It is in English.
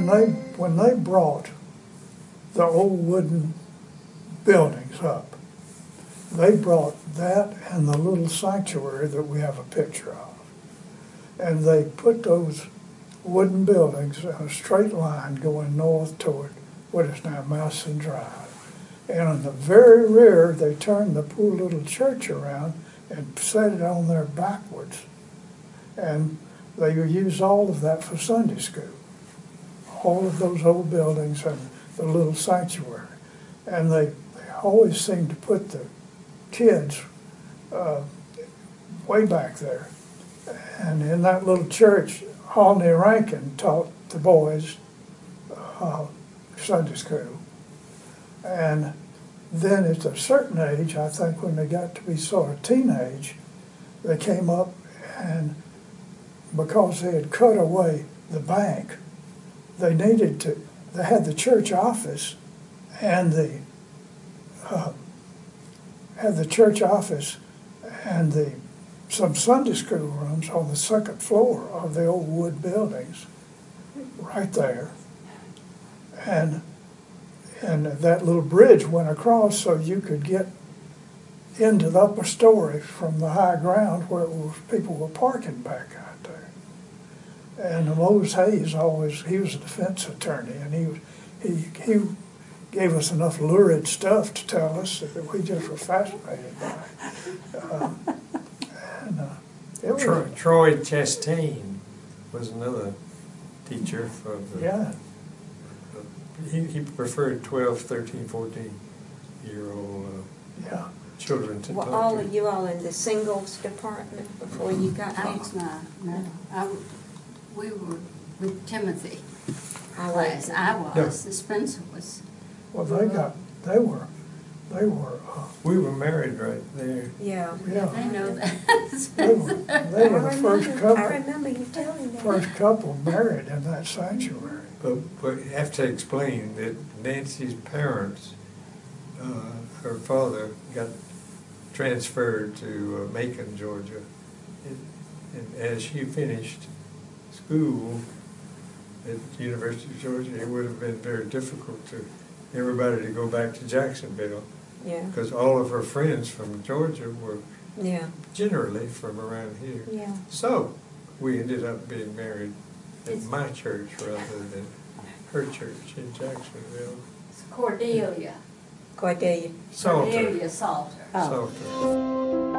when they brought the old wooden buildings up, they brought that and the little sanctuary that we have a picture of. And they put those wooden buildings in a straight line going north toward what is now Madison Drive. And in the very rear, they turned the poor little church around and set it on there backwards. And they used all of that for Sunday school. All of those old buildings and the little sanctuary. And they always seemed to put the kids way back there. And in that little church, Olney Rankin taught the boys Sunday school. And then at a certain age, I think when they got to be sort of teenage, they came up and because they had cut away the bank, they had the church office and some Sunday school rooms on the second floor of the old wood buildings right there. And that little bridge went across so you could get into the upper story from the high ground where people were parking back out there. And Mose Hayes he was a defense attorney, and he gave us enough lurid stuff to tell us that we just were fascinated by it. Troy Chastain was another teacher for the... Yeah. He preferred 12, 13, 14-year-old children to talk to. All of you all in the singles department before you got here? We were with Timothy. I was. Spencer was. Well, they were. We were married right there. Yeah. I know that. They were the first couple. I remember you telling me. First couple married in that sanctuary. But you have to explain that Nancy's parents, her father got transferred to Macon, Georgia. And as she finished school at the University of Georgia, it would have been very difficult to everybody to go back to Jacksonville. Yeah. Because all of her friends from Georgia were generally from around here. Yeah. So we ended up being married at my church rather than her church in Jacksonville. It's Cordelia. Cordelia. Salter. Cordelia Salter. Oh. Salter.